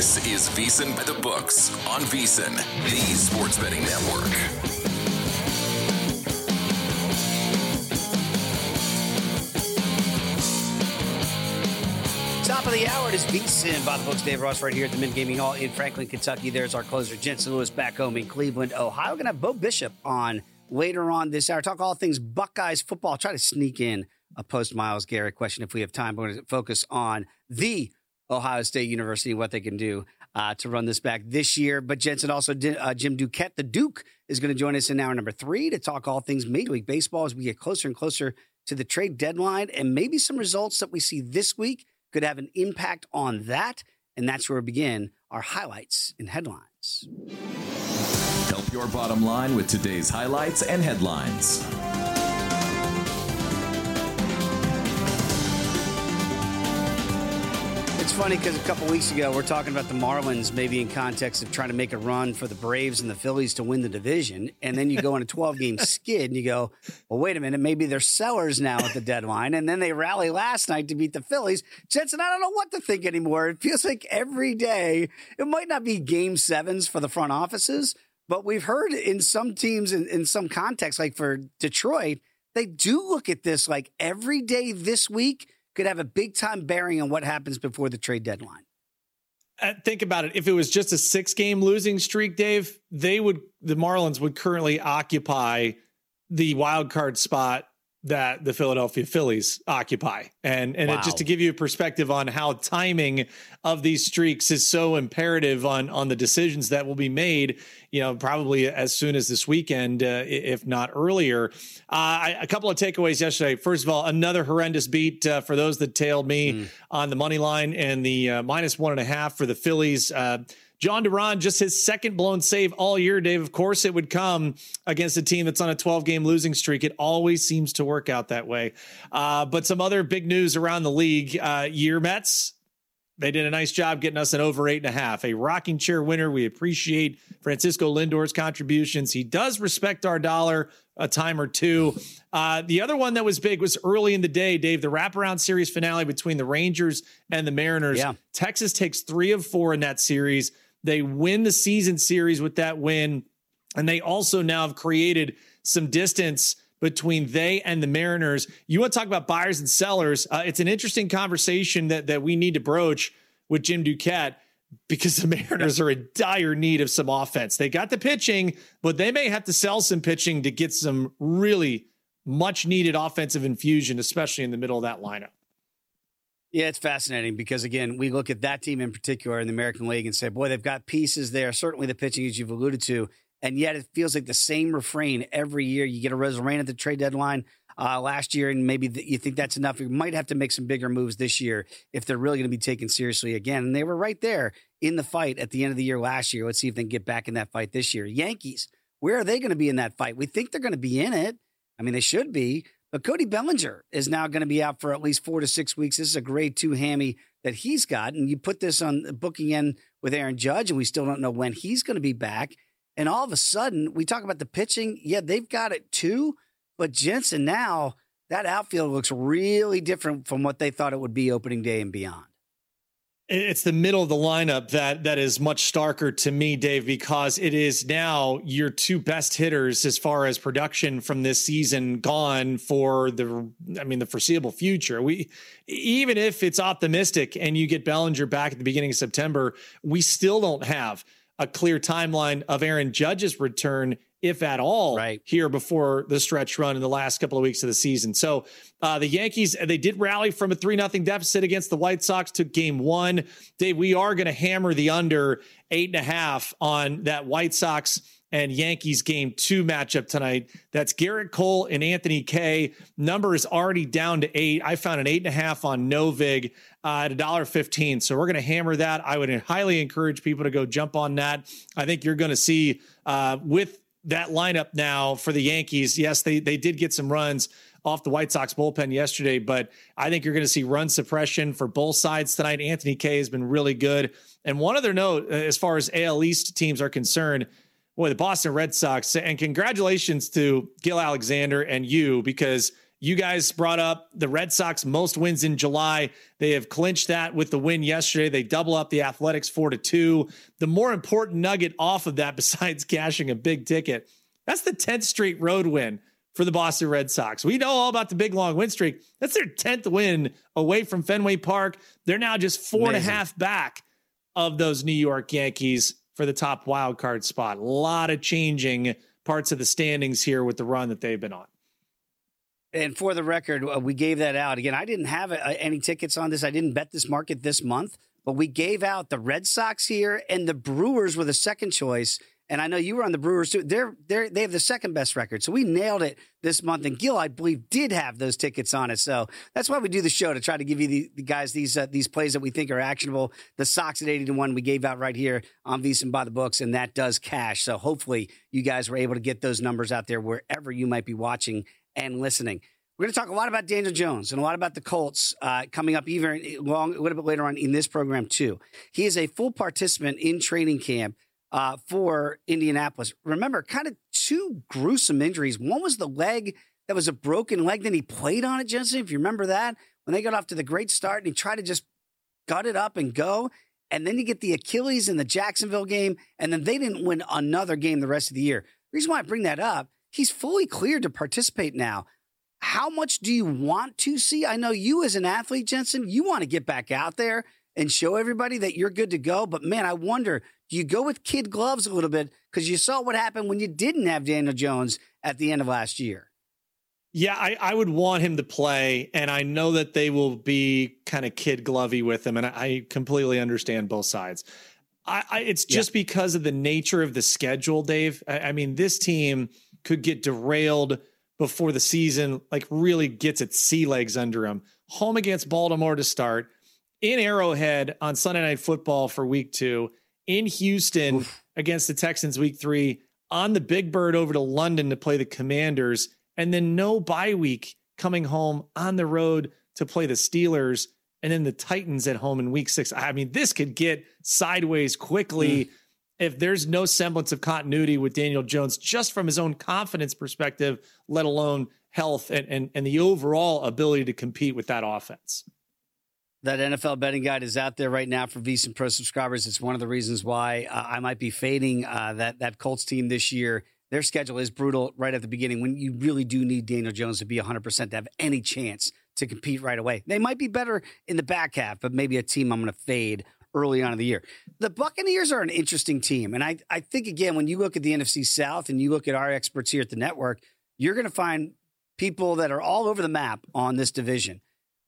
This is VSiN by the Books on VSiN, the Sports Betting Network. Top of the hour, it is VSiN by the Books. Dave Ross right here at the Mint Gaming Hall in Franklin, Kentucky. There's our closer, Jensen Lewis, back home in Cleveland, Ohio. We're going to have Bo Bishop on later on this hour. Talk all things Buckeyes football. I'll try to sneak in a post-Myles Garrett question if we have time. We're going to focus on the Ohio State University, what they can do to run this back this year. But Jensen, also Jim Duquette, the Duke, is going to join us in hour number 3 to talk all things Major League Baseball as we get closer and closer to the trade deadline, and maybe some results that we see this week could have an impact on that. And that's where we begin our highlights and headlines. Help your bottom line with today's highlights and headlines. It's funny because a couple weeks ago, we're talking about the Marlins maybe in context of trying to make a run for the Braves and the Phillies to win the division. And then you go on a 12-game skid and you go, well, wait a minute, maybe they're sellers now at the deadline. And then they rally last night to beat the Phillies. Jensen, I don't know what to think anymore. It feels like every day, it might not be game sevens for the front offices, but we've heard in some teams, in some contexts, like for Detroit, they do look at this like every day this week could have a big-time bearing on what happens before the trade deadline. Think about it. If it was just a 6-game losing streak, Dave, the Marlins would currently occupy the wild card spot that the Philadelphia Phillies occupy. And wow. Just to give you a perspective on how timing of these streaks is so imperative on the decisions that will be made, probably as soon as this weekend, if not earlier. A couple of takeaways yesterday. First of all, another horrendous beat for those that tailed me on the money line and the -1.5 for the Phillies. John Duran, just his second blown save all year, Dave. Of course, it would come against a team that's on a 12-game losing streak. It always seems to work out that way. But some other big news around the league. Your Mets, they did a nice job getting us an over 8.5. A rocking chair winner. We appreciate Francisco Lindor's contributions. He does respect our dollar a time or two. The other one that was big was early in the day, Dave, the wraparound series finale between the Rangers and the Mariners. Yeah. Texas takes 3 of 4 in that series. They win the season series with that win, and they also now have created some distance between they and the Mariners. You want to talk about buyers and sellers? It's an interesting conversation that we need to broach with Jim Duquette because the Mariners are in dire need of some offense. They got the pitching, but they may have to sell some pitching to get some really much-needed offensive infusion, especially in the middle of that lineup. Yeah, it's fascinating because, again, we look at that team in particular in the American League and say, boy, they've got pieces there, certainly the pitching, as you've alluded to, and yet it feels like the same refrain every year. You get a Rosarena at the trade deadline last year, and maybe you think that's enough. You might have to make some bigger moves this year if they're really going to be taken seriously again. And they were right there in the fight at the end of the year last year. Let's see if they can get back in that fight this year. Yankees, where are they going to be in that fight? We think they're going to be in it. I mean, they should be. But Cody Bellinger is now going to be out for at least 4 to 6 weeks. This is a grade 2 hammy that he's got. And you put this on the booking end with Aaron Judge, and we still don't know when he's going to be back. And all of a sudden, we talk about the pitching. Yeah, they've got it too. But Jensen, now that outfield looks really different from what they thought it would be opening day and beyond. It's the middle of the lineup that is much starker to me, Dave, because it is now your 2 best hitters as far as production from this season gone for the foreseeable future. Even if it's optimistic and you get Bellinger back at the beginning of September, we still don't have a clear timeline of Aaron Judge's return, if at all, right here before the stretch run in the last couple of weeks of the season. So the Yankees, they did rally from a 3-0 deficit against the White Sox, took game 1. Dave, we are going to hammer the under 8.5 on that White Sox and Yankees game 2 matchup tonight. That's Garrett Cole and Anthony Kay. Number is already down to 8. I found an 8.5 on Novig at $1.15. So we're going to hammer that. I would highly encourage people to go jump on that. I think you're going to see with that lineup now for the Yankees. Yes, they did get some runs off the White Sox bullpen yesterday, but I think you're going to see run suppression for both sides tonight. Anthony Kay has been really good. And one other note, as far as AL East teams are concerned, boy, the Boston Red Sox, and congratulations to Gil Alexander and you, because You guys brought up the Red Sox most wins in July. They have clinched that with the win yesterday. They double up the Athletics 4-2. The more important nugget off of that, besides cashing a big ticket, that's the 10th straight road win for the Boston Red Sox. We know all about the big long win streak. That's their 10th win away from Fenway Park. They're now just 4.5 back of those New York Yankees for the top wild card spot. A lot of changing parts of the standings here with the run that they've been on. And for the record, we gave that out. Again, I didn't have any tickets on this. I didn't bet this market this month, but we gave out the Red Sox here, and the Brewers were the second choice. And I know you were on the Brewers too. They have the second best record. So we nailed it this month. And Gil, I believe, did have those tickets on it. So that's why we do the show, to try to give you the guys these plays that we think are actionable. The Sox at 80-1 we gave out right here on VSiN by the Books, and that does cash. So hopefully you guys were able to get those numbers out there wherever you might be watching and listening. We're going to talk a lot about Daniel Jones and a lot about the Colts coming up even a little bit later on in this program too. He is a full participant in training camp for Indianapolis. Remember, kind of two gruesome injuries. One was the leg that was a broken leg. Then he played on it, Jensen, if you remember that, when they got off to the great start and he tried to just gut it up and go. And then you get the Achilles in the Jacksonville game, and then they didn't win another game the rest of the year. The reason why I bring that up, he's fully cleared to participate now. How much do you want to see? I know you as an athlete, Jensen, you want to get back out there and show everybody that you're good to go. But, man, I wonder, do you go with kid gloves a little bit? Because you saw what happened when you didn't have Daniel Jones at the end of last year. Yeah, I would want him to play, and I know that they will be kind of kid glovey with him, and I completely understand both sides. It's just because of the nature of the schedule, Dave. I mean, this team could get derailed before the season really gets its sea legs under them. Home against Baltimore to start, in Arrowhead on Sunday Night Football for week 2, in Houston against the Texans week 3, on the Big Bird over to London to play the Commanders, and then no bye week coming home on the road to play the Steelers, and then the Titans at home in week 6. I mean, this could get sideways quickly if there's no semblance of continuity with Daniel Jones, just from his own confidence perspective, let alone health and the overall ability to compete with that offense. That NFL betting guide is out there right now for VSiN Pro subscribers. It's one of the reasons why I might be fading that Colts team this year. Their schedule is brutal right at the beginning when you really do need Daniel Jones to be 100% to have any chance to compete right away. They might be better in the back half, but maybe a team I'm going to fade early on in the year. The Buccaneers are an interesting team. And I think, again, when you look at the NFC South and you look at our experts here at the network, you're going to find people that are all over the map on this division.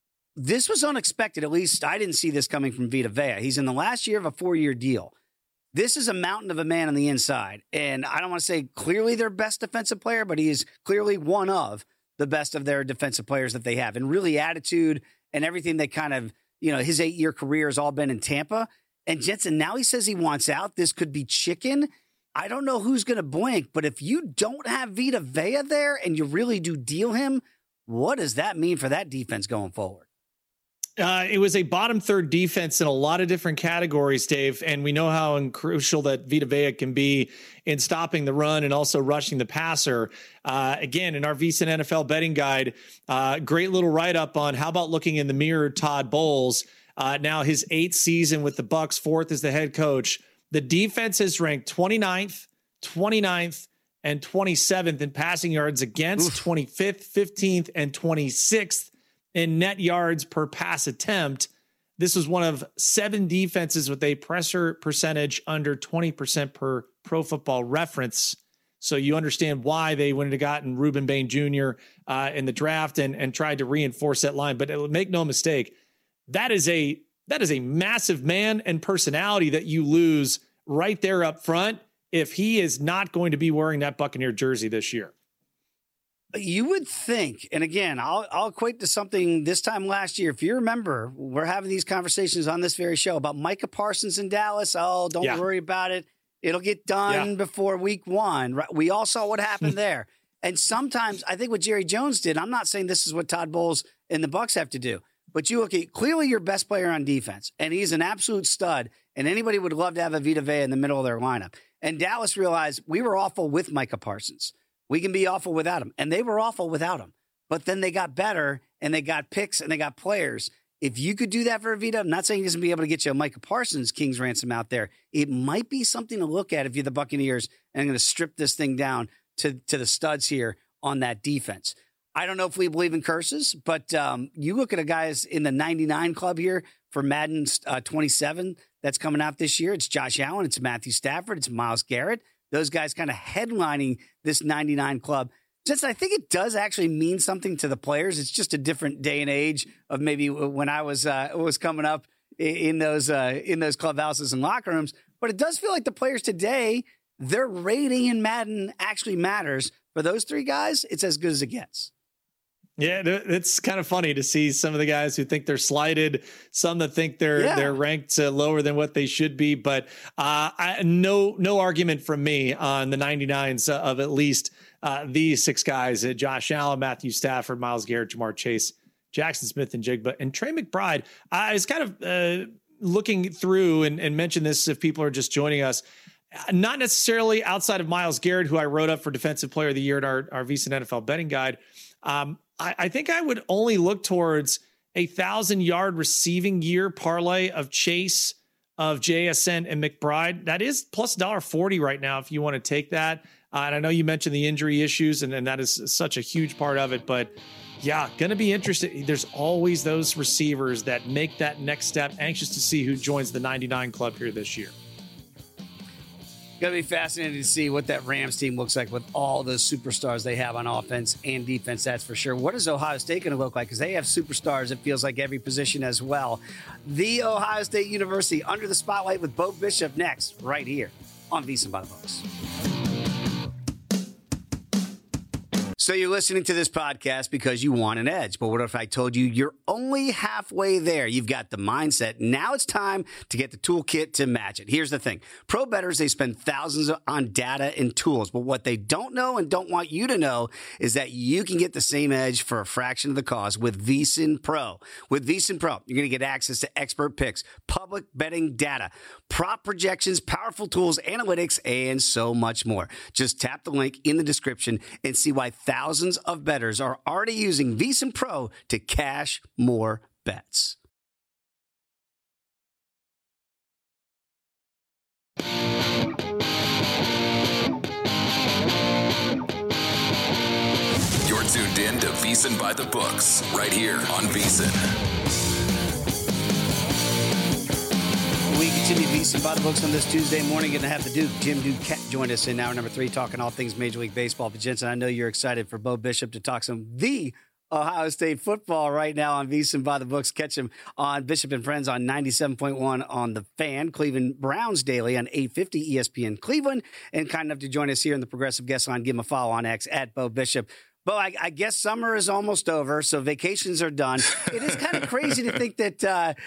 This was unexpected. At least I didn't see this coming from Vita Vea. He's in the last year of a 4-year deal. This is a mountain of a man on the inside. And I don't want to say clearly their best defensive player, but he is clearly one of the best of their defensive players that they have. And really attitude and everything that kind of, his 8-year career has all been in Tampa. And Jensen, now he says he wants out. This could be chicken. I don't know who's going to blink, but if you don't have Vita Vea there and you really do deal him, what does that mean for that defense going forward? It was a bottom third defense in a lot of different categories, Dave, and we know how crucial that Vita Vea can be in stopping the run and also rushing the passer. Again, in our VSiN NFL betting guide, great little write-up on how about looking in the mirror, Todd Bowles. Now his 8th season with the Bucs, 4th as the head coach. The defense is ranked 29th, 29th, and 27th in passing yards against, 25th, 15th, and 26th in net yards per pass attempt. This was one of 7 defenses with a pressure percentage under 20% per Pro Football Reference. So you understand why they wouldn't have gotten Reuben Bain Jr. In the draft and tried to reinforce that line. But make no mistake, that is a massive man and personality that you lose right there up front if he is not going to be wearing that Buccaneer jersey this year. You would think, and again, I'll equate to something this time last year. If you remember, we're having these conversations on this very show about Micah Parsons in Dallas. Oh, don't worry about it. It'll get done before week 1. Right? We all saw what happened there. And sometimes I think what Jerry Jones did, I'm not saying this is what Todd Bowles and the Bucs have to do, but you look at clearly your best player on defense, and he's an absolute stud, and anybody would love to have a Vita Vea in the middle of their lineup. And Dallas realized we were awful with Micah Parsons. We can be awful without him. And they were awful without him. but then they got better and they got picks and they got players. If you could do that for Vita, I'm not saying he's going to be able to get you a Micah Parsons King's ransom out there. It might be something to look at if you're the Buccaneers, and I'm going to strip this thing down to the studs here on that defense. I don't know if we believe in curses, but you look at a guys in the 99 club here for Madden 27 that's coming out this year. It's Josh Allen, it's Matthew Stafford, it's Myles Garrett. Those guys kind of headlining this 99 club. Just, I think it does actually mean something to the players. It's just a different day and age of maybe when I was coming up in those clubhouses and locker rooms. But it does feel like the players today, their rating in Madden actually matters. For those three guys, it's as good as it gets. Yeah, it's kind of funny to see some of the guys who think they're slighted, some that think they're ranked lower than what they should be. But no argument from me on the 99s of at least these six guys: Josh Allen, Matthew Stafford, Myles Garrett, Jamar Chase, Jackson Smith-Njigba, and Trey McBride. I was kind of looking through and mention this if people are just joining us. Not necessarily outside of Myles Garrett, who I wrote up for Defensive Player of the Year in our VSiN NFL betting guide. I think I would only look towards 1,000-yard receiving year parlay of Chase, of JSN, and McBride. That is plus $1.40 right now if you want to take that. And I know you mentioned the injury issues, and that is such a huge part of it. But, yeah, going to be interested. There's always those receivers that make that next step. Anxious to see who joins the 99 club here this year. Going to be fascinating to see what that Rams team looks like with all those superstars they have on offense and defense, that's for sure. What is Ohio State going to look like? Because they have superstars, it feels like, every position as well. The Ohio State University under the spotlight with Bo Bishop next, right here on VSiN by the Books. So you're listening to this podcast because you want an edge. But what if I told you you're only halfway there? You've got the mindset. Now it's time to get the toolkit to match it. Here's the thing. Pro bettors, they spend thousands on data and tools. But what they don't know and don't want you to know is that you can get the same edge for a fraction of the cost with VSiN Pro. With VSiN Pro, you're going to get access to expert picks, public betting data, prop projections, powerful tools, analytics, and so much more. Just tap the link in the description and see why thousands of bettors are already using VSiN Pro to cash more bets. You're tuned in to VSiN by the Books, right here on VSiN. We continue VSiN by the Books on this Tuesday morning. Going to have the Duke, Jim Duquette, join us in hour number 3, talking all things Major League Baseball. But Jensen, I know you're excited for Bo Bishop to talk some the Ohio State football right now on VSiN by the Books. Catch him on Bishop and Friends on 97.1 on The Fan, Cleveland Browns Daily on 850 ESPN Cleveland, and kind enough to join us here in the Progressive Guest Line. Give him a follow on X at Bo Bishop. Bo, I guess summer is almost over, so vacations are done. It is kind of crazy to think that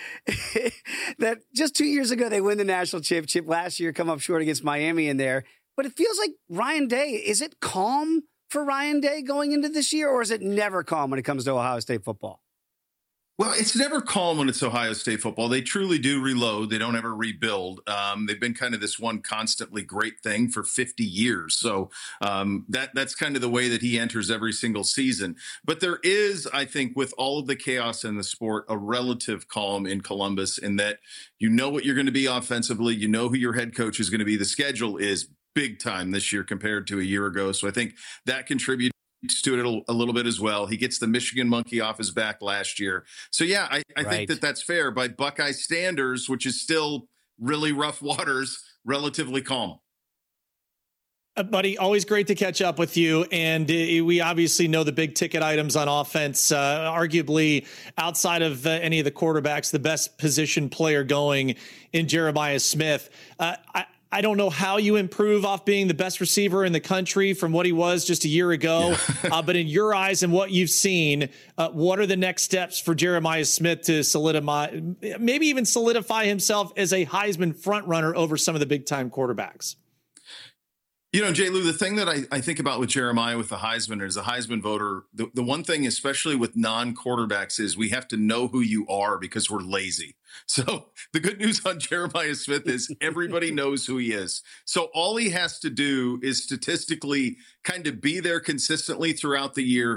that just 2 years ago they win the national championship. Last year, come up short against Miami in there. But it feels like Ryan Day, is it calm for Ryan Day going into this year, or is it never calm when it comes to Ohio State football? Well, it's never calm when it's Ohio State football. They truly do reload. They don't ever rebuild. They've been kind of this one constantly great thing for 50 years. So that's kind of the way that he enters every single season. But there is, I think, with all of the chaos in the sport, a relative calm in Columbus in that you know what you're going to be offensively. You know who your head coach is going to be. The schedule is big time this year compared to a year ago. So I think that contributes to it a little bit as well. He gets the Michigan monkey off his back last year. So, yeah, I think that's fair. By Buckeye standards, which is still really rough waters, relatively calm. Buddy, always great to catch up with you. And we obviously know the big ticket items on offense, arguably outside of any of the quarterbacks, the best position player going in Jeremiah Smith. I don't know how you improve off being the best receiver in the country from what he was just a year ago. Yeah. But in your eyes and what you've seen, what are the next steps for Jeremiah Smith to solidify, maybe even solidify himself as a Heisman frontrunner over some of the big time quarterbacks? You know, J. Lou, the thing that I think about with Jeremiah with the Heisman as a Heisman voter, the one thing, especially with non-quarterbacks, is we have to know who you are because we're lazy. So the good news on Jeremiah Smith is everybody knows who he is. So all he has to do is statistically kind of be there consistently throughout the year,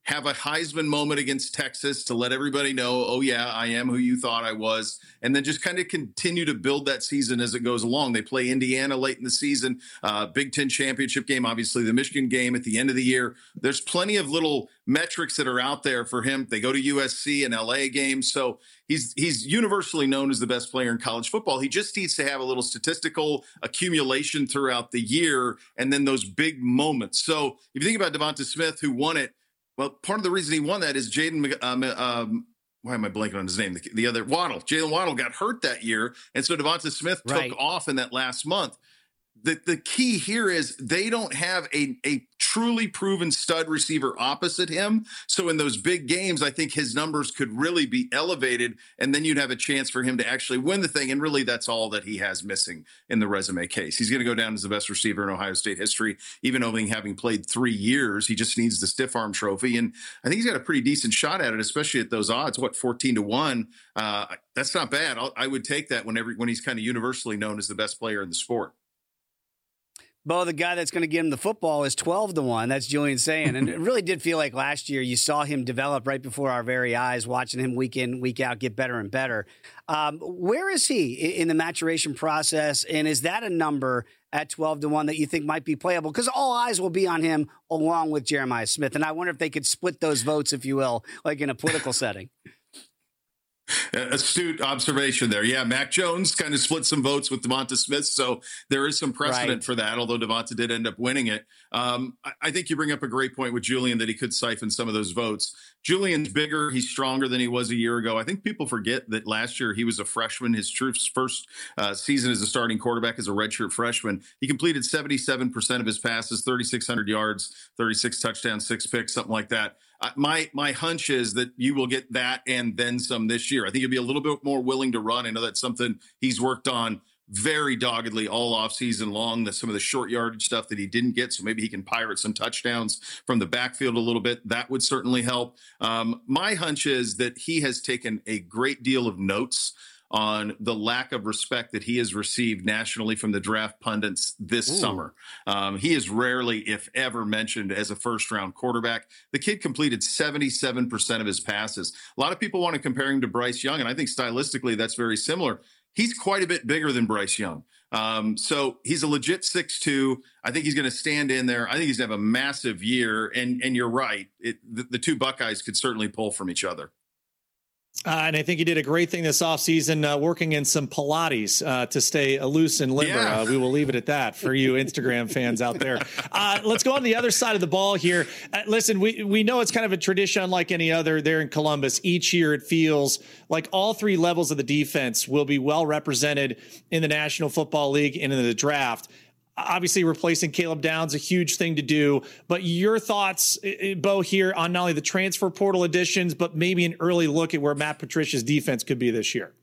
have a Heisman moment against Texas to let everybody know, oh, yeah, I am who you thought I was, and then just kind of continue to build that season as it goes along. They play Indiana late in the season, Big Ten championship game, obviously the Michigan game at the end of the year. There's plenty of little metrics that are out there for him. They go to USC and LA games, so he's universally known as the best player in college football. He just needs to have a little statistical accumulation throughout the year and then those big moments. So if you think about Devonta Smith, who won it, well, part of the reason he won that is Jaden, why am I blanking on his name? The other Waddle, Jalen Waddle got hurt that year. And so Devonta Smith took off in that last month. The key here is they don't have a truly proven stud receiver opposite him. So in those big games, I think his numbers could really be elevated, and then you'd have a chance for him to actually win the thing. And really, that's all that he has missing in the resume case. He's going to go down as the best receiver in Ohio State history, even only having played 3 years. He just needs the stiff arm trophy. And I think he's got a pretty decent shot at it, especially at those odds, 14-1. That's not bad. I would take that when he's kind of universally known as the best player in the sport. Bo, the guy that's going to get him the football is 12-1. That's Julian Sayin. And it really did feel like last year you saw him develop right before our very eyes, watching him week in, week out get better and better. Where is he in the maturation process? And is that a number at 12-1 that you think might be playable? Because all eyes will be on him along with Jeremiah Smith. And I wonder if they could split those votes, if you will, like in a political setting. Astute observation there. Yeah, Mac Jones kind of split some votes with Devonta Smith, so there is some precedent for that, although Devonta did end up winning it. I think you bring up a great point with Julian that he could siphon some of those votes. Julian's bigger. He's stronger than he was a year ago. I think people forget that last year he was a freshman. His first season as a starting quarterback as a redshirt freshman. He completed 77% of his passes, 3,600 yards, 36 touchdowns, 6 picks, something like that. My hunch is that you will get that and then some this year. I think he'll be a little bit more willing to run. I know that's something he's worked on very doggedly all offseason long, some of the short yardage stuff that he didn't get. So maybe he can pirate some touchdowns from the backfield a little bit. That would certainly help. My hunch is that he has taken a great deal of notes on the lack of respect that he has received nationally from the draft pundits this summer. He is rarely, if ever, mentioned as a first-round quarterback. The kid completed 77% of his passes. A lot of people want to compare him to Bryce Young, and I think stylistically that's very similar. He's quite a bit bigger than Bryce Young. So he's a legit 6'2". I think he's going to stand in there. I think he's going to have a massive year, and you're right. The two Buckeyes could certainly pull from each other. And I think he did a great thing this offseason, working in some Pilates to stay loose and limber. Yeah. We will leave it at that for you Instagram fans out there. Let's go on the other side of the ball here. Listen, we know it's kind of a tradition unlike any other there in Columbus. Each year it feels like all 3 levels of the defense will be well represented in the National Football League and in the draft. Obviously, replacing Caleb Downs, a huge thing to do. But your thoughts, Bo, here on not only the transfer portal additions, but maybe an early look at where Matt Patricia's defense could be this year.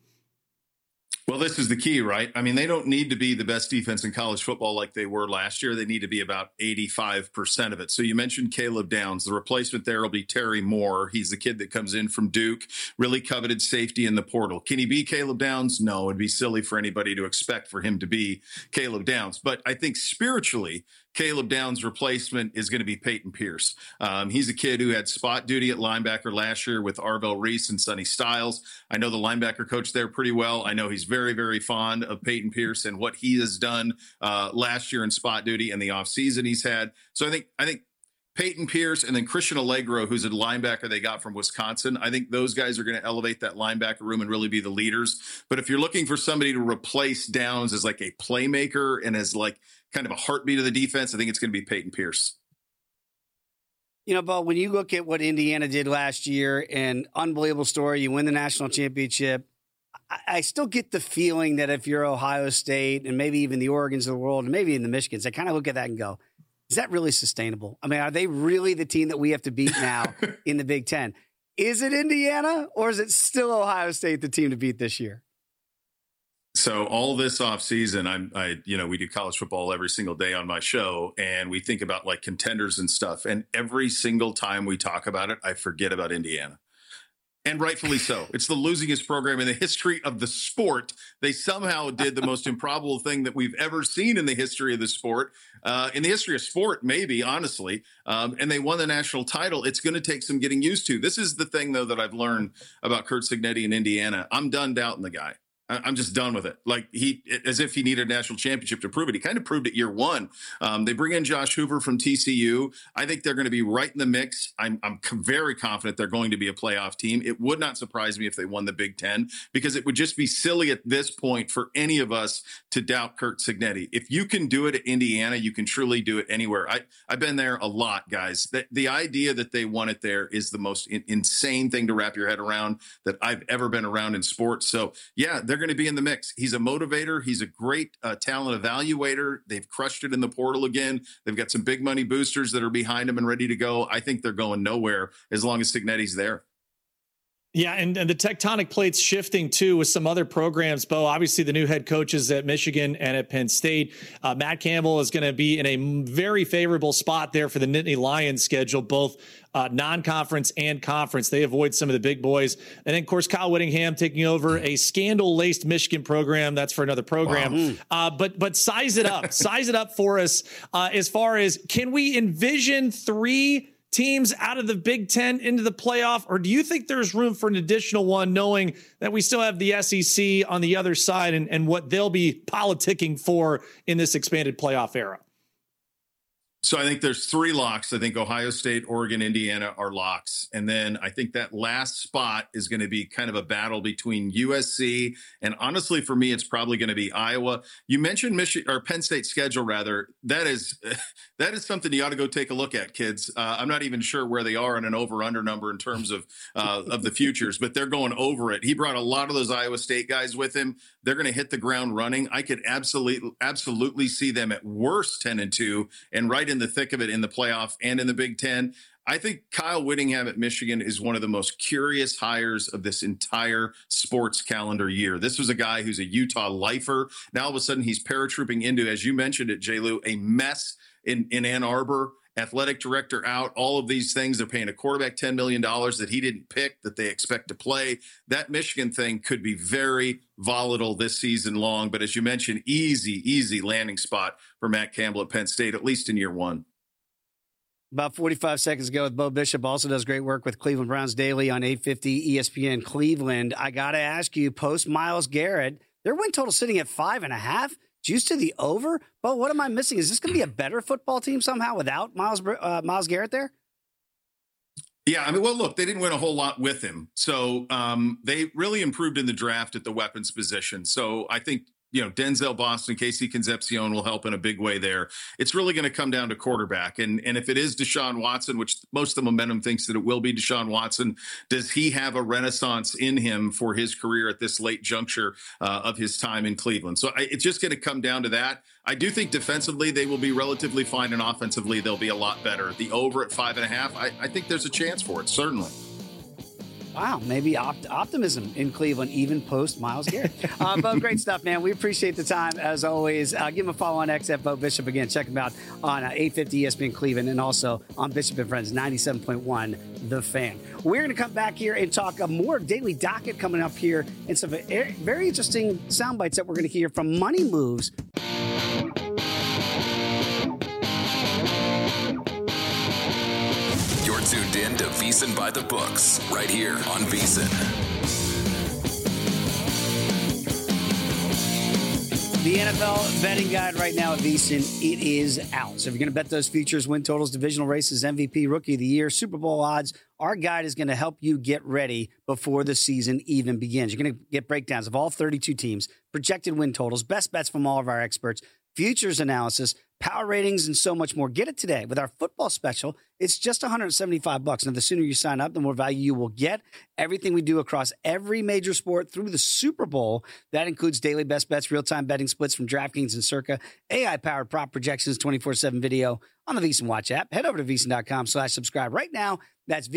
Well, this is the key, right? I mean, they don't need to be the best defense in college football like they were last year. They need to be about 85% of it. So you mentioned Caleb Downs. The replacement there will be Terry Moore. He's the kid that comes in from Duke, really coveted safety in the portal. Can he be Caleb Downs? No, it'd be silly for anybody to expect for him to be Caleb Downs. But I think spiritually, Caleb Downs' replacement is going to be Peyton Pierce. He's a kid who had spot duty at linebacker last year with Arvell Reese and Sonny Styles. I know the linebacker coach there pretty well. I know he's very, very fond of Peyton Pierce and what he has done last year in spot duty and the offseason he's had. So I think Peyton Pierce and then Christian Allegro, who's a linebacker they got from Wisconsin. I think those guys are going to elevate that linebacker room and really be the leaders. But if you're looking for somebody to replace Downs as like a playmaker and as like kind of a heartbeat of the defense, I think it's going to be Peyton Pierce. You know, Bo, when you look at what Indiana did last year, an unbelievable story, you win the national championship. I still get the feeling that if you're Ohio State and maybe even the Oregons of the world and maybe in the Michigans, I kind of look at that and go, is that really sustainable? I mean, are they really the team that we have to beat now in the Big Ten? Is it Indiana or is it still Ohio State, the team to beat this year? So all this offseason, we do college football every single day on my show, and we think about like contenders and stuff. And every single time we talk about it, I forget about Indiana. And rightfully so. It's the losingest program in the history of the sport. They somehow did the most improbable thing that we've ever seen in the history of the sport, maybe, honestly. And they won the national title. It's going to take some getting used to. This is the thing, though, that I've learned about Curt Cignetti in Indiana. I'm done doubting the guy. I'm just done with it. Like as if he needed a national championship to prove it. He kind of proved it year one. They bring in Josh Hoover from TCU. I think they're going to be right in the mix. I'm very confident they're going to be a playoff team. It would not surprise me if they won the Big Ten, because it would just be silly at this point for any of us to doubt Curt Cignetti. If you can do it at Indiana, you can truly do it anywhere. I've been there a lot, guys. The idea that they won it there is the most insane thing to wrap your head around that I've ever been around in sports. So yeah, they're going to be in the mix. He's a motivator. He's a great talent evaluator. They've crushed it in the portal again. They've got some big money boosters that are behind him and ready to go. I think they're going nowhere as long as Cignetti's there. Yeah, and the tectonic plates shifting, too, with some other programs. Bo, obviously the new head coaches at Michigan and at Penn State. Matt Campbell is going to be in a very favorable spot there for the Nittany Lions schedule, both non-conference and conference. They avoid some of the big boys. And then, of course, Kyle Whittingham taking over a scandal-laced Michigan program. That's for another program. Wow. But size it up. Size it up for us as far as, can we envision 3 teams out of the Big Ten into the playoff, or do you think there's room for an additional one, knowing that we still have the SEC on the other side and what they'll be politicking for in this expanded playoff era? So I think there's 3 locks. I think Ohio State, Oregon, Indiana are locks. And then I think that last spot is going to be kind of a battle between USC. And honestly, for me, it's probably going to be Iowa. You mentioned Michigan, or Penn State schedule, rather. That is something you ought to go take a look at, kids. I'm not even sure where they are in an over-under number in terms of the futures, but they're going over it. He brought a lot of those Iowa State guys with him. They're going to hit the ground running. I could absolutely see them at worst 10-2 and right in the thick of it in the playoff and in the Big Ten. I think Kyle Whittingham at Michigan is one of the most curious hires of this entire sports calendar year. This was a guy who's a Utah lifer. Now all of a sudden he's paratrooping into, as you mentioned it, J-Lou, a mess in Ann Arbor. Athletic director out, all of these things. They're paying a quarterback $10 million that he didn't pick, that they expect to play. That Michigan thing could be very volatile this season long. But as you mentioned, easy landing spot for Matt Campbell at Penn State, at least in year one. About 45 seconds ago with Bo Bishop, also does great work with Cleveland Browns Daily on 850 ESPN Cleveland. I got to ask you, post Myles Garrett, their win total sitting at 5.5. Juice to the over? Bo, what am I missing? Is this going to be a better football team somehow without Myles Garrett there? Yeah, I mean, well, look, they didn't win a whole lot with him. So they really improved in the draft at the weapons position. So I think, Denzel Boston, Casey Concepcion will help in a big way there. It's really going to come down to quarterback. And if it is Deshaun Watson, which most of the momentum thinks that it will be Deshaun Watson, does he have a renaissance in him for his career at this late juncture of his time in Cleveland? So it's just going to come down to that. I do think defensively they will be relatively fine, and offensively they'll be a lot better. The over at 5.5, I think there's a chance for it, certainly. Wow, maybe optimism in Cleveland, even post Myles Garrett. Bo, great stuff, man. We appreciate the time, as always. Give him a follow on X at Bo Bishop. Again, check him out on 850 ESPN Cleveland and also on Bishop and Friends 97.1 The Fan. We're going to come back here and talk more Daily Docket coming up here and some very interesting sound bites that we're going to hear from Money Moves. Tuned in to VSiN by the Books, right here on VSiN. The NFL betting guide right now at VSiN, it is out. So if you're going to bet those futures, win totals, divisional races, MVP, Rookie of the Year, Super Bowl odds, our guide is going to help you get ready before the season even begins. You're going to get breakdowns of all 32 teams, projected win totals, best bets from all of our experts, futures analysis, power ratings, and so much more. Get it today with our football special. It's just $175. Now, the sooner you sign up, the more value you will get. Everything we do across every major sport through the Super Bowl. That includes daily best bets, real-time betting splits from DraftKings and Circa, AI-powered prop projections, 24/7 video on the VSiN Watch app. Head over to VSiN.com/subscribe right now. That's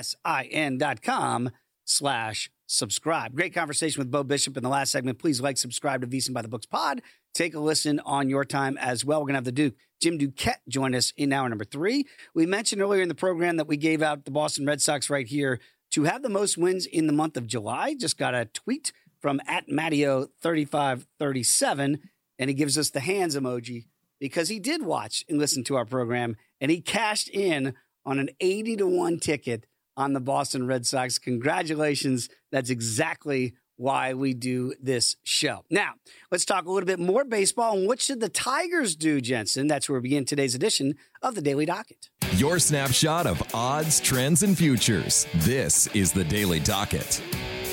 VSIN.com/subscribe. Great conversation with Bo Bishop in the last segment. Please subscribe to VSiN by the Books pod. Take a listen on your time as well. We're going to have the Duke, Jim Duquette, join us in hour number 3. We mentioned earlier in the program that we gave out the Boston Red Sox right here to have the most wins in the month of July. Just got a tweet from @Matteo3537, and he gives us the hands emoji because he did watch and listen to our program, and he cashed in on an 80-1 ticket on the Boston Red Sox. Congratulations. That's exactly why we do this show. Now, let's talk a little bit more baseball. And what should the Tigers do, Jensen? That's where we begin today's edition of the Daily Docket. Your snapshot of odds, trends, and futures. This is the Daily Docket.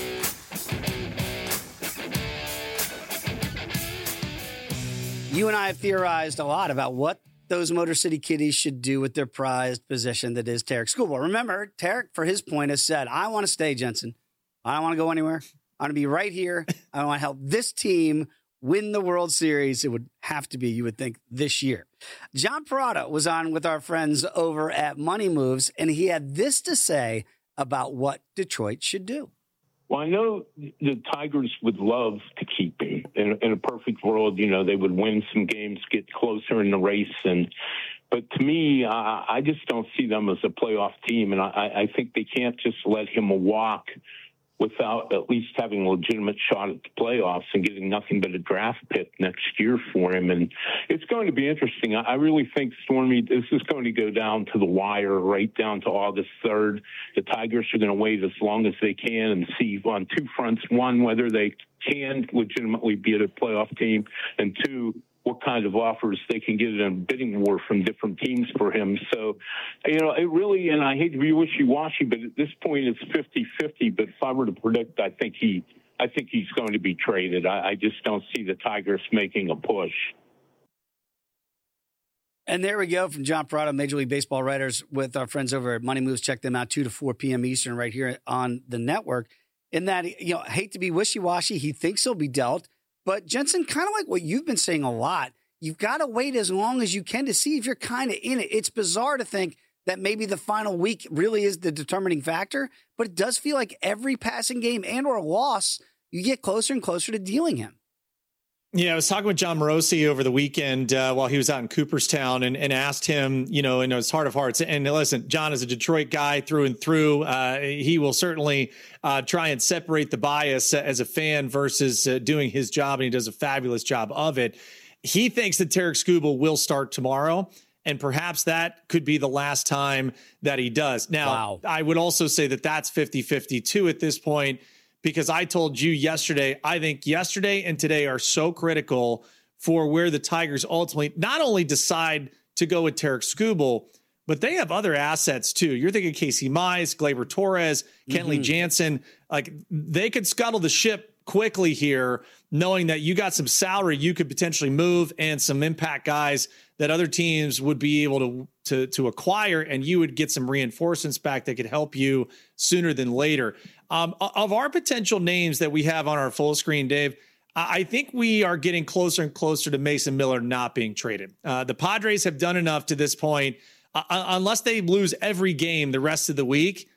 You and I have theorized a lot about what those Motor City Kitties should do with their prized possession that is Tarik Skubal. Remember, Tarik, for his point, has said, I want to stay, Jensen. I don't want to go anywhere. I want to be right here. I want to help this team win the World Series. It would have to be, you would think, this year. John Parada was on with our friends over at Money Moves, and he had this to say about what Detroit should do. Well, I know the Tigers would love to keep him. In a perfect world, they would win some games, get closer in the race. But to me, I just don't see them as a playoff team. And I think they can't just let him walk without at least having a legitimate shot at the playoffs and getting nothing but a draft pick next year for him. And it's going to be interesting. I really think, Stormy, this is going to go down to the wire, right down to August 3rd. The Tigers are going to wait as long as they can and see on two fronts. One, whether they can legitimately be a playoff team, and two, what kind of offers they can get in a bidding war from different teams for him. So, it really, and I hate to be wishy-washy, but at this point it's 50-50. But if I were to predict, I think he's going to be traded. I just don't see the Tigers making a push. And there we go from John Parada, Major League Baseball writers, with our friends over at Money Moves. Check them out 2 to 4 p.m. Eastern right here on the network. In that, I hate to be wishy-washy. He thinks he'll be dealt. But Jensen, kind of like what you've been saying a lot, you've got to wait as long as you can to see if you're kind of in it. It's bizarre to think that maybe the final week really is the determining factor, but it does feel like every passing game and or loss, you get closer and closer to dealing him. Yeah, I was talking with John Morosi over the weekend while he was out in Cooperstown and asked him, in his heart of hearts. And listen, John is a Detroit guy through and through. He will certainly try and separate the bias as a fan versus doing his job, and he does a fabulous job of it. He thinks that Tarik Skubal will start tomorrow, and perhaps that could be the last time that he does. Now, wow. I would also say that that's 50-50 too at this point, because I told you yesterday, I think yesterday and today are so critical for where the Tigers ultimately not only decide to go with Tarik Skubal, but they have other assets too. You're thinking Casey Mize, Gleyber Torres, Kenley Jansen. Like, they could scuttle the ship quickly here, knowing that you got some salary you could potentially move and some impact guys that other teams would be able to acquire, and you would get some reinforcements back that could help you sooner than later. Of our potential names that we have on our full screen, Dave, I think we are getting closer and closer to Mason Miller not being traded. The Padres have done enough to this point. Unless they lose every game the rest of the week,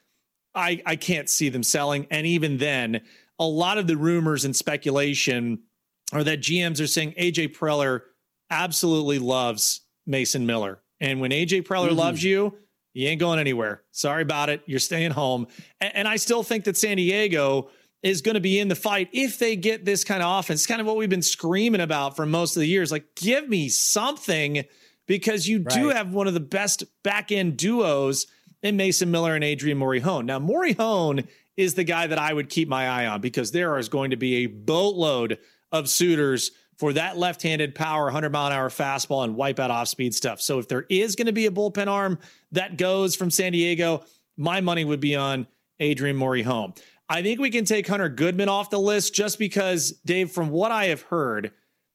I can't see them selling. And even then, a lot of the rumors and speculation are that GMs are saying AJ Preller absolutely loves Mason Miller. And when AJ Preller loves you, you ain't going anywhere. Sorry about it. You're staying home. And I still think that San Diego is going to be in the fight if they get this kind of offense. It's kind of what we've been screaming about for most of the years. Like, give me something, because you do have one of the best back-end duos in Mason Miller and Adrian Morejon. Now, Morejon is the guy that I would keep my eye on, because there is going to be a boatload of suitors for that left-handed power, 100-mile-an-hour fastball and wipeout off-speed stuff. So if there is going to be a bullpen arm that goes from San Diego, my money would be on Adrian Morejon. I think we can take Hunter Goodman off the list just because, Dave, from what I have heard,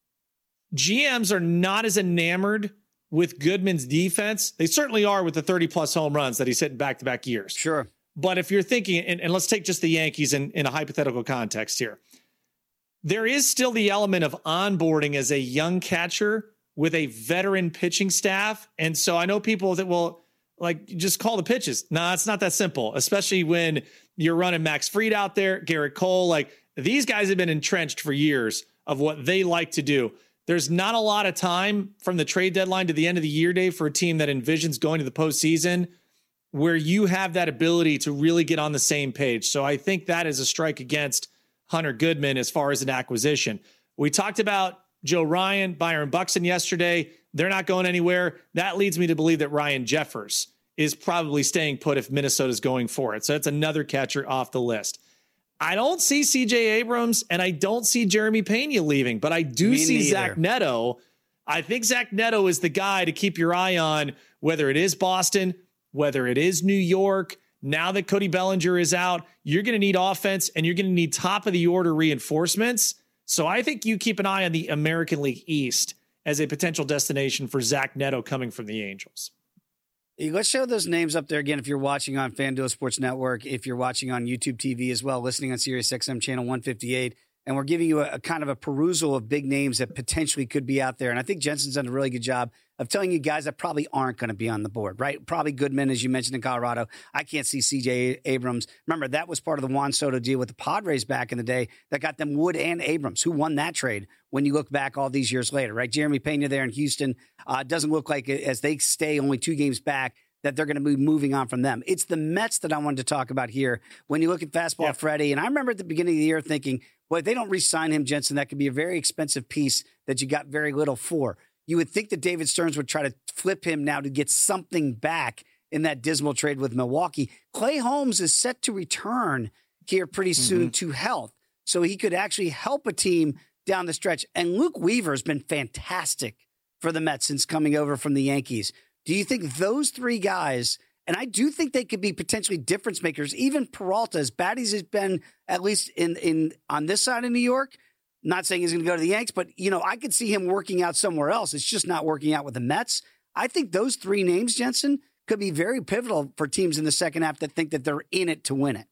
GMs are not as enamored with Goodman's defense. They certainly are with the 30-plus home runs that he's hit in back-to-back years. Sure. But if you're thinking, and let's take just the Yankees in a hypothetical context here, there is still the element of onboarding as a young catcher with a veteran pitching staff. And so I know people that will just call the pitches. Nah, it's not that simple, especially when you're running Max Fried out there, Garrett Cole. These guys have been entrenched for years of what they like to do. There's not a lot of time from the trade deadline to the end of the year, Dave, for a team that envisions going to the postseason where you have that ability to really get on the same page. So I think that is a strike against Hunter Goodman as far as an acquisition. We talked about Joe Ryan, Byron Buxton yesterday. They're not going anywhere. That leads me to believe that Ryan Jeffers is probably staying put if Minnesota's going for it. So that's another catcher off the list. I don't see CJ Abrams and I don't see Jeremy Pena leaving, but I do see Zach Neto. I think Zach Neto is the guy to keep your eye on, whether it is Boston, whether it is New York. Now that Cody Bellinger is out, you're going to need offense and you're going to need top of the order reinforcements. So I think you keep an eye on the American League East as a potential destination for Zach Neto coming from the Angels. Let's show those names up there again if you're watching on FanDuel Sports Network, if you're watching on YouTube TV as well, listening on Sirius XM channel 158. And we're giving you a kind of a perusal of big names that potentially could be out there. And I think Jensen's done a really good job of telling you guys that probably aren't going to be on the board, right? Probably Goodman, as you mentioned, in Colorado. I can't see CJ Abrams. Remember, that was part of the Juan Soto deal with the Padres back in the day that got them Wood and Abrams. Who won that trade when you look back all these years later, right? Jeremy Pena there in Houston doesn't look like, as they stay only 2 games back, that they're going to be moving on from them. It's the Mets that I wanted to talk about here. When you look at Fastball Freddie, and I remember at the beginning of the year thinking, boy, if they don't re-sign him, Jensen, that could be a very expensive piece that you got very little for. You would think that David Stearns would try to flip him now to get something back in that dismal trade with Milwaukee. Clay Holmes is set to return here pretty soon to health, so he could actually help a team down the stretch. And Luke Weaver has been fantastic for the Mets since coming over from the Yankees. Do you think those 3 guys, and I do think they could be potentially difference makers, even Peralta, as bad as he's been, at least in on this side of New York, not saying he's going to go to the Yanks, but, you know, I could see him working out somewhere else. It's just not working out with the Mets. I think those 3 names, Jensen, could be very pivotal for teams in the second half that think that they're in it to win it.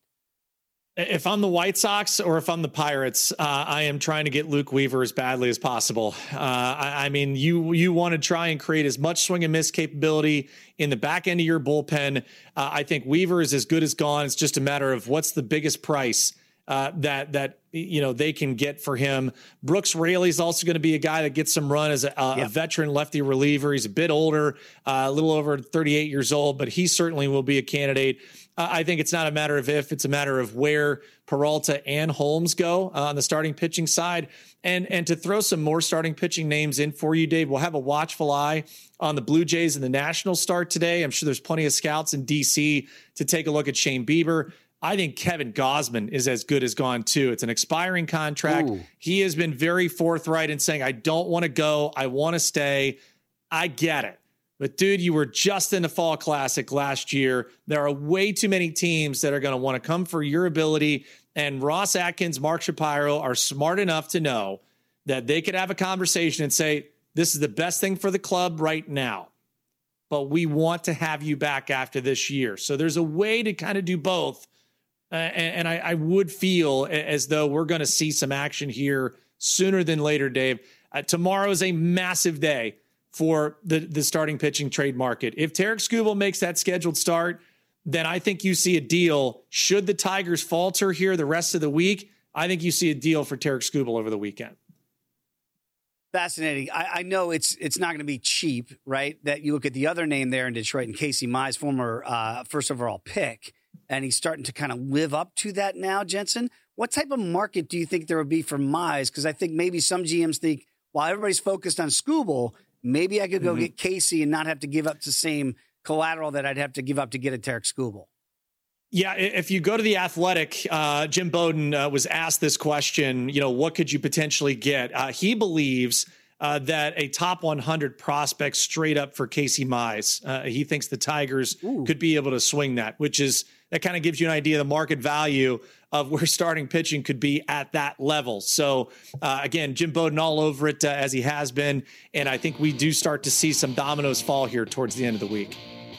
If I'm the White Sox or if I'm the Pirates, I am trying to get Luke Weaver as badly as possible. I mean, you want to try and create as much swing and miss capability in the back end of your bullpen. I think Weaver is as good as gone. It's just a matter of what's the biggest price that you know they can get for him. Brooks Raley is also going to be a guy that gets some run as a veteran lefty reliever. He's a bit older, a little over 38 years old, but he certainly will be a candidate. I think it's not a matter of if, it's a matter of where Peralta and Holmes go on the starting pitching side. And to throw some more starting pitching names in for you, Dave, we'll have a watchful eye on the Blue Jays and the Nationals start today. I'm sure there's plenty of scouts in D.C. to take a look at Shane Bieber. I think Kevin Gausman is as good as gone too. It's an expiring contract. Ooh. He has been very forthright in saying, I don't want to go. I want to stay. I get it. But dude, you were just in the Fall Classic last year. There are way too many teams that are going to want to come for your ability. And Ross Atkins, Mark Shapiro are smart enough to know that they could have a conversation and say, this is the best thing for the club right now, but we want to have you back after this year. So there's a way to kind of do both. And I would feel as though we're going to see some action here sooner than later, Dave. Tomorrow is a massive day for the starting pitching trade market. If Tarek Skubal makes that scheduled start, then I think you see a deal. Should the Tigers falter here the rest of the week, I think you see a deal for Tarek Skubal over the weekend. Fascinating. I know it's not going to be cheap, right? That you look at the other name there in Detroit, and Casey Mize, former first overall pick, and he's starting to kind of live up to that now, Jensen. What type of market do you think there would be for Mize? Because I think maybe some GMs think, while everybody's focused on Skubal, maybe I could go get Casey and not have to give up the same collateral that I'd have to give up to get a Tarek Skubal. Yeah, if you go to The Athletic, Jim Bowden was asked this question, you know, what could you potentially get? He believes that a top 100 prospect straight up for Casey Mize. He thinks the Tigers could be able to swing that, that kind of gives you an idea of the market value of where starting pitching could be at that level. So, again, Jim Bowden all over it as he has been. And I think we do start to see some dominoes fall here towards the end of the week.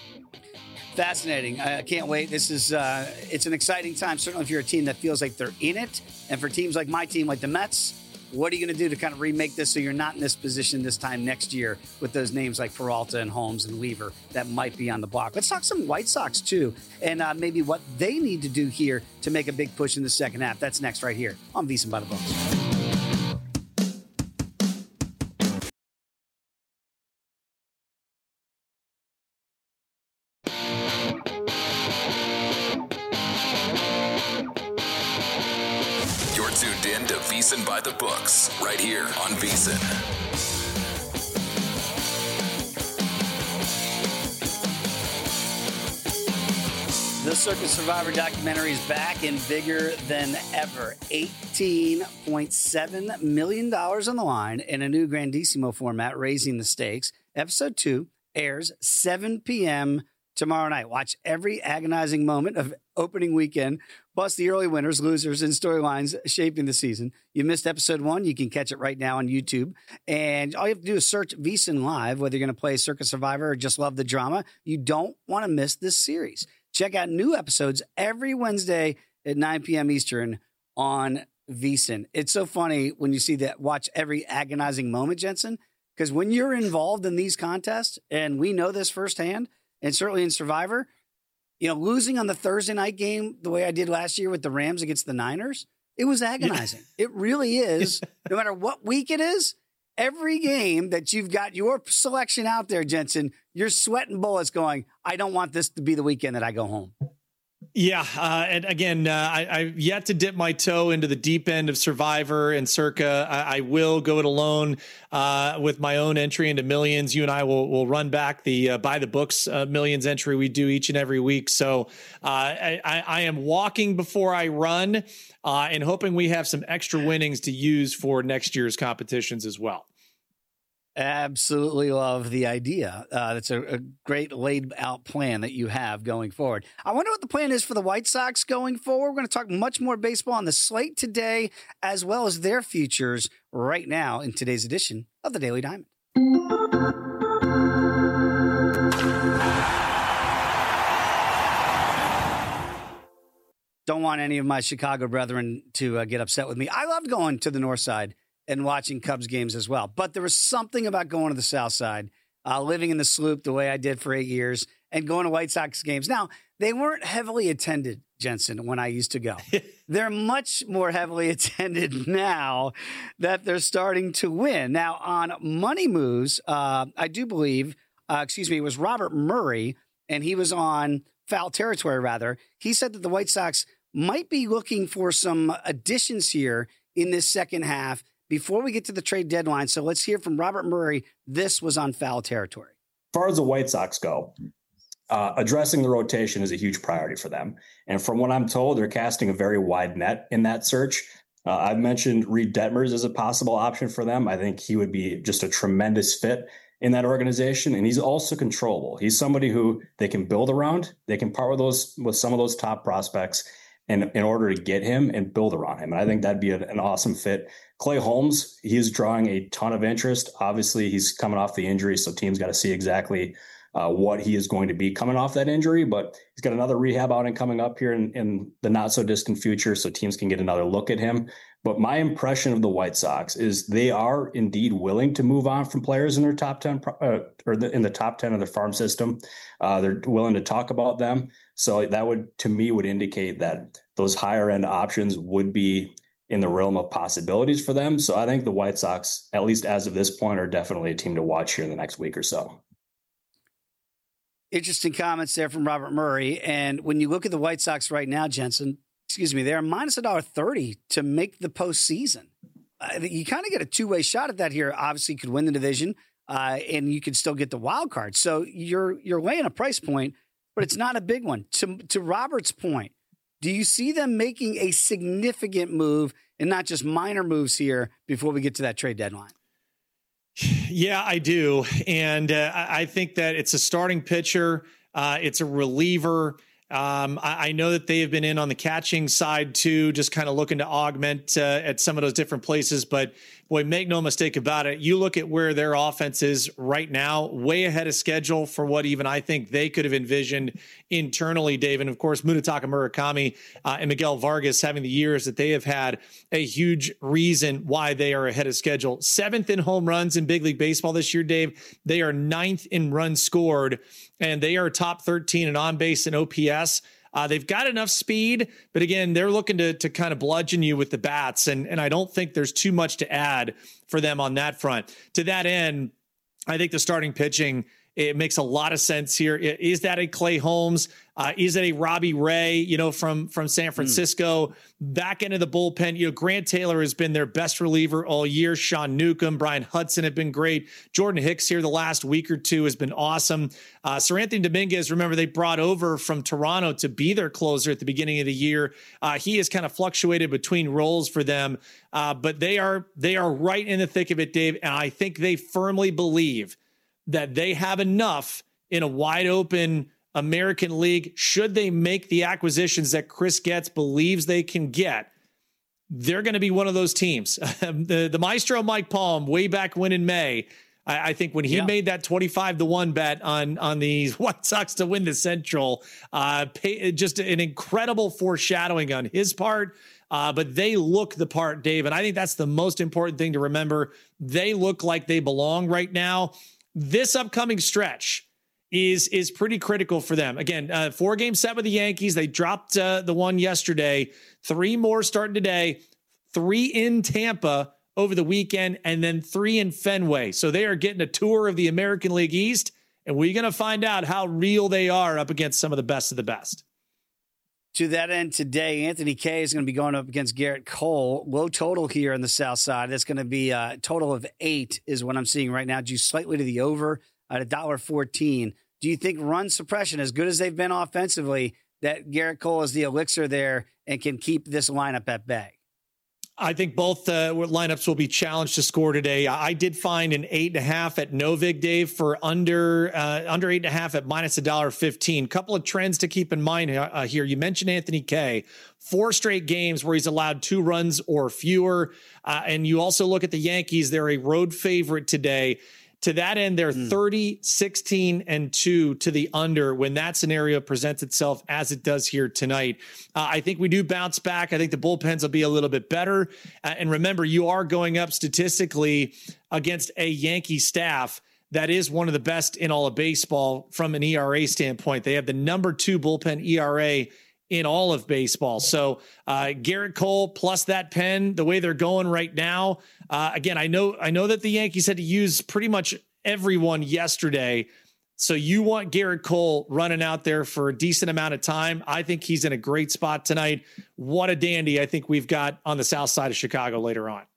Fascinating. I can't wait. This is it's an exciting time, certainly if you're a team that feels like they're in it. And for teams like my team, like the Mets, what are you going to do to kind of remake this so you're not in this position this time next year with those names like Peralta and Holmes and Weaver that might be on the block? Let's talk some White Sox, too, and maybe what they need to do here to make a big push in the second half. That's next right here on VSiN by the Books. VSiN by the books, right here on VSiN. The Circa Survivor documentary is back and bigger than ever. $18.7 million on the line in a new Grandissimo format, raising the stakes. Episode 2 airs 7 p.m. tomorrow night. Watch every agonizing moment of opening weekend, plus the early winners, losers, and storylines shaping the season. You missed episode 1, you can catch it right now on YouTube. And all you have to do is search VSiN Live, whether you're going to play Circa Survivor or just love the drama. You don't want to miss this series. Check out new episodes every Wednesday at 9 p.m. Eastern on VSiN. It's so funny when you see that, watch every agonizing moment, Jensen, because when you're involved in these contests, and we know this firsthand, and certainly in Survivor, you know, losing on the Thursday night game the way I did last year with the Rams against the Niners, it was agonizing. Yeah. It really is. No matter what week it is, every game that you've got your selection out there, Jensen, you're sweating bullets going, I don't want this to be the weekend that I go home. Yeah. And again, I've yet to dip my toe into the deep end of Survivor and Circa. I will go it alone with my own entry into Millions. You and I will run back the by the books Millions entry we do each and every week. So I am walking before I run and hoping we have some extra winnings to use for next year's competitions as well. Absolutely love the idea. That's a great laid out plan that you have going forward. I wonder what the plan is for the White Sox going forward. We're going to talk much more baseball on the slate today, as well as their futures right now in today's edition of the Daily Diamond. Don't want any of my Chicago brethren to get upset with me. I loved going to the North Side and watching Cubs games as well. But there was something about going to the South Side, living in the Sloop the way I did for 8 years, and going to White Sox games. Now, they weren't heavily attended, Jensen, when I used to go. They're much more heavily attended now that they're starting to win. Now, on Money Moves, I do believe, it was Robert Murray, and he was on Foul Territory, rather. He said that the White Sox might be looking for some additions here in this second half before we get to the trade deadline. So let's hear from Robert Murray. This was on Foul Territory. As far as the White Sox go, addressing the rotation is a huge priority for them. And from what I'm told, they're casting a very wide net in that search. I've mentioned Reed Detmers as a possible option for them. I think he would be just a tremendous fit in that organization. And he's also controllable. He's somebody who they can build around. They can partner with some of those top prospects in order to get him and build around him. And I think that'd be an awesome fit. Clay Holmes, he is drawing a ton of interest. Obviously, he's coming off the injury, so teams got to see exactly what he is going to be coming off that injury. But he's got another rehab outing coming up here in the not-so-distant future, so teams can get another look at him. But my impression of the White Sox is they are indeed willing to move on from players in their top 10 in the top 10 of their farm system. They're willing to talk about them. So that would indicate that those higher end options would be in the realm of possibilities for them. So I think the White Sox, at least as of this point, are definitely a team to watch here in the next week or so. Interesting comments there from Robert Murray. And when you look at the White Sox right now, Jensen, they're minus $1.30 to make the postseason. You kind of get a two-way shot at that here. Obviously, you could win the division, and you could still get the wild card. So you're laying a price point, but it's not a big one. To Robert's point, do you see them making a significant move and not just minor moves here before we get to that trade deadline? Yeah, I do. And I think that it's a starting pitcher. It's a reliever. I know that they have been in on the catching side too, just kind of looking to augment at some of those different places. But boy, make no mistake about it. You look at where their offense is right now, way ahead of schedule for what even I think they could have envisioned internally, Dave. And of course, Munetaka Murakami and Miguel Vargas having the years that they have had, a huge reason why they are ahead of schedule. 7th in home runs in Big League Baseball this year, Dave. They are 9th in runs scored, and they are top 13 in on base and OPS. They've got enough speed, but again, they're looking to kind of bludgeon you with the bats. And I don't think there's too much to add for them on that front. To that end, I think the starting pitching It makes a lot of sense here. Is that a Clay Holmes? Is it a Robbie Ray, from San Francisco? Back into the bullpen, Grant Taylor has been their best reliever all year. Sean Newcomb, Brian Hudson have been great. Jordan Hicks here the last week or two has been awesome. Sir Anthony Dominguez, remember, they brought over from Toronto to be their closer at the beginning of the year. He has kind of fluctuated between roles for them, but they are right in the thick of it, Dave. And I think they firmly believe that they have enough in a wide open American League. Should they make the acquisitions that Chris Getz believes they can get, they're going to be one of those teams. the maestro Mike Palm, way back when in May, I think when he made that 25-1 bet on the White Sox to win the Central, just an incredible foreshadowing on his part. But they look the part, Dave, and I think that's the most important thing to remember. They look like they belong right now. This upcoming stretch is pretty critical for them. Again, 4-game set with the Yankees. They dropped the one yesterday. 3 more starting today. 3 in Tampa over the weekend, and then 3 in Fenway. So they are getting a tour of the American League East, and we're going to find out how real they are up against some of the best of the best. To that end, today, Anthony Kay is going to be going up against Garrett Cole. Low total here on the south side. That's going to be a total of 8 is what I'm seeing right now. Due slightly to the over at $1.14. Do you think run suppression, as good as they've been offensively, that Garrett Cole is the elixir there and can keep this lineup at bay? I think both lineups will be challenged to score today. I did find an 8.5 at Novig, Dave, for under 8.5 at minus $1.15. Couple of trends to keep in mind here. You mentioned Anthony Kay, 4 straight games where he's allowed 2 runs or fewer. And you also look at the Yankees. They're a road favorite today. To that end, they're 30, 16, and 2 to the under when that scenario presents itself as it does here tonight. I think we do bounce back. I think the bullpens will be a little bit better. And remember, you are going up statistically against a Yankee staff that is one of the best in all of baseball from an ERA standpoint. They have the number 2 bullpen ERA in all of baseball. So Garrett Cole plus that pen, the way they're going right now. Again, I know that the Yankees had to use pretty much everyone yesterday. So you want Garrett Cole running out there for a decent amount of time. I think he's in a great spot tonight. What a dandy I think we've got on the south side of Chicago later on.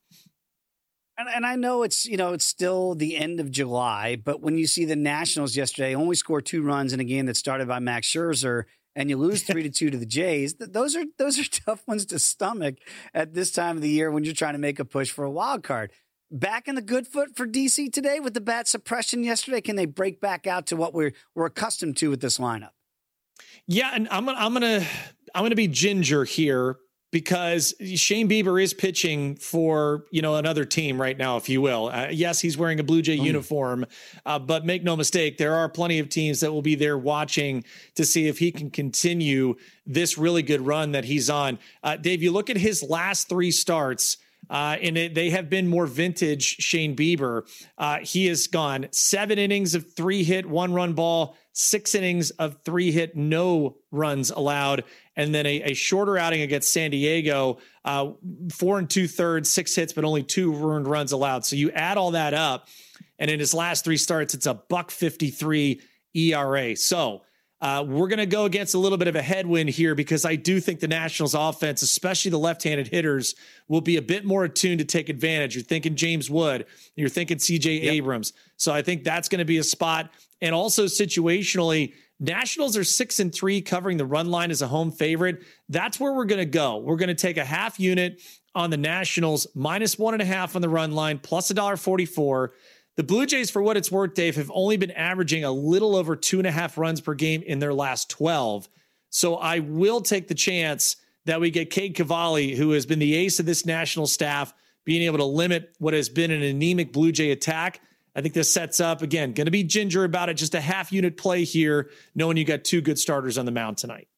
And I know it's still the end of July, but when you see the Nationals yesterday only score 2 runs in a game that started by Max Scherzer, and you lose 3-2 to the Jays, those are tough ones to stomach at this time of the year when you're trying to make a push for a wild card. Back in the good foot for DC today with the bat suppression yesterday. Can they break back out to what we're accustomed to with this lineup? Yeah, and I'm gonna be ginger here, because Shane Bieber is pitching for, another team right now, if you will. Yes, he's wearing a Blue Jay uniform, but make no mistake, there are plenty of teams that will be there watching to see if he can continue this really good run that he's on. Dave, you look at his last 3 starts, and they have been more vintage Shane Bieber. He has gone 7 innings of 3-hit, 1-run ball, 6 innings of 3-hit, no runs allowed, and then a shorter outing against San Diego, 4 2/3, 6 hits, but only 2 earned runs allowed. So you add all that up, and in his last 3 starts, it's a $1.53 ERA. So we're going to go against a little bit of a headwind here, because I do think the Nationals offense, especially the left-handed hitters, will be a bit more attuned to take advantage. You're thinking James Wood, you're thinking CJ Abrams. So I think that's going to be a spot. And also situationally, Nationals are 6-3 covering the run line as a home favorite. That's where we're going to go. We're going to take a half unit on the Nationals, minus 1.5 on the run line, plus $1.44. The Blue Jays, for what it's worth, Dave, have only been averaging a little over 2.5 runs per game in their last 12. So I will take the chance that we get Cade Cavalli, who has been the ace of this National staff, being able to limit what has been an anemic Blue Jay attack. I think this sets up, again, going to be ginger about it, just a half unit play here, knowing you got 2 good starters on the mound tonight.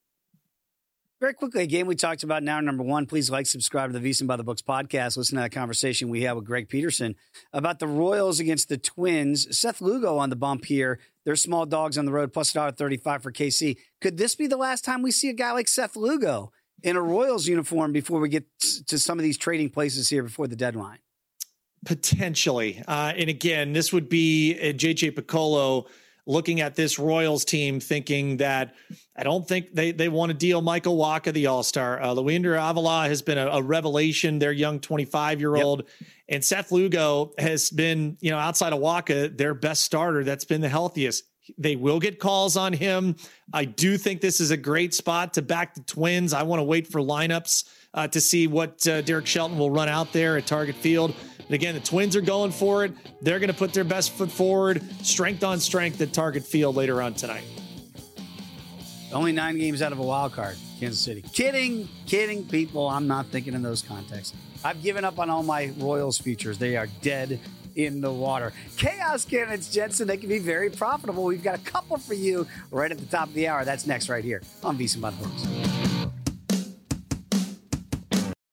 Very quickly, a game we talked about in hour number 1. Please like, subscribe to the VSiN by the Books podcast. Listen to that conversation we had with Greg Peterson about the Royals against the Twins. Seth Lugo on the bump here. They're small dogs on the road, plus $1.35 for KC. Could this be the last time we see a guy like Seth Lugo in a Royals uniform before we get to some of these trading places here before the deadline? Potentially. And again, this would be JJ Picollo looking at this Royals team thinking that I don't think they want to deal Michael Wacha, the All-Star. Luinder Avila has been a revelation, their young 25-year-old. Yep. And Seth Lugo has been, outside of Wacha, their best starter that's been the healthiest. They will get calls on him. I do think this is a great spot to back the Twins. I want to wait for lineups to see what Derek Shelton will run out there at Target Field. And again, the Twins are going for it. They're going to put their best foot forward, strength on strength at Target Field later on tonight. Only 9 games out of a wild card, Kansas City. Kidding, people. I'm not thinking in those contexts. I've given up on all my Royals futures. They are dead in the water. Chaos candidates, Jensen, they can be very profitable. We've got a couple for you right at the top of the hour. That's next right here on VSiN by the Books.